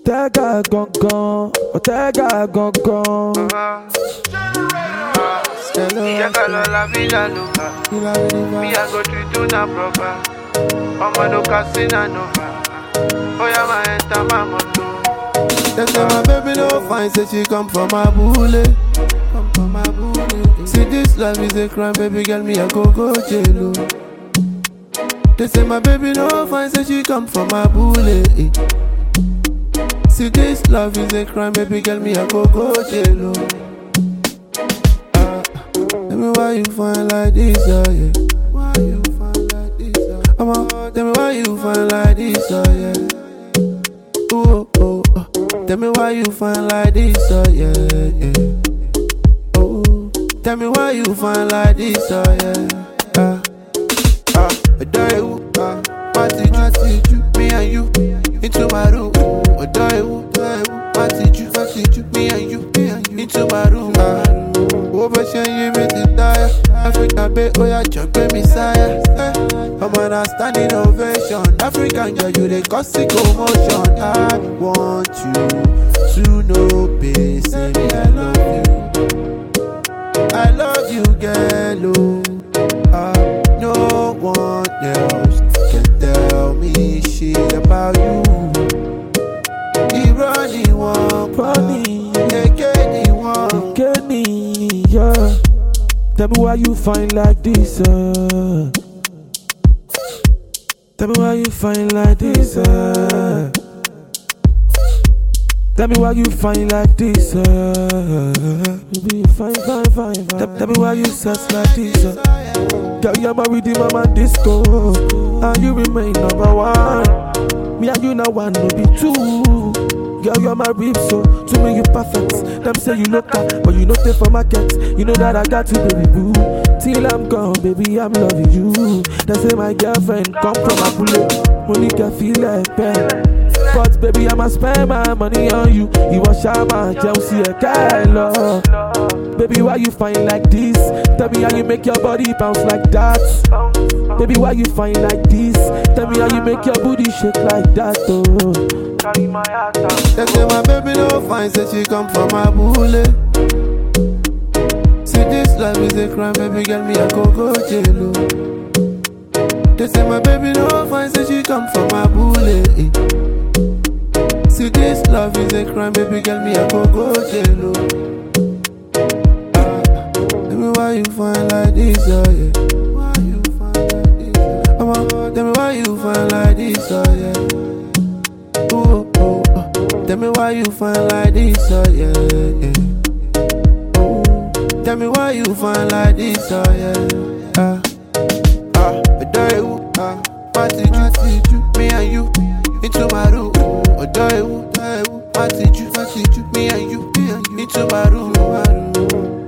Otega gongon, Otega gongon. Hello, la vida loca. Me I go treat you na proper. I'ma no casino nova. Oh yeah, my enter my moto. They say my baby no fine, say she come from my bullet. See this life is a crime, baby girl, me I go jail. They say my baby no fine, say she come from my bullet. See this love is a crime, baby girl, me I go jail. Tell me why you find like this, oh yeah. Why you find like this, oh? Tell me why you find like this, oh yeah. Ooh, oh, oh. Tell me why you find like this, oh yeah, yeah. Oh, tell me why you find like this, oh yeah. Party you, me and you, into my room. Party you, me and you, into my room. Ovation, you make it tire. Africa, babe, oh yeah, jump, baby, sire. I'm on a standing ovation. African girl, you the cause commotion. I want you to know, babe, say me I love you, girl, oh. No one else can tell me shit about you. He running one, again one, yeah. Tell me why you find like this, Tell me why you find like this, Tell me why you find like this, Baby, you fine. Tell me why you sex like this, Girl, you're my rhythm, I'm a disco, and you remain number one. Me and you now one, no be two. Girl, you're my rib, so to me you perfect. Them say you look up, but you know they for market. You know that I got you, baby boo. Till I'm gone, baby, I'm loving you. They say my girlfriend come from a bullet. Money can feel like pen. But baby, I'ma spend my money on you. You want Shama, Chelsea, a Kylo. Baby, why you find like this? Tell me how you make your body bounce like that. Baby, why you find like this? Tell me how you make your booty shake like that, oh. They say my baby no fine, say she come from my bullet. See this life is a crime, baby girl, me I go jail. They say my baby no fine, say she come from my bullet. See this love is a crime, baby girl, me I go jail. Tell me why you find like this, oh yeah. Why you find like this? Tell me why you find like this, oh yeah. Ooh, oh, oh. Tell me why you find like this, oh yeah, yeah. Ooh, tell me why you find like this, oh yeah. Party you, me and you, into my room. Party you, me and you, into my room.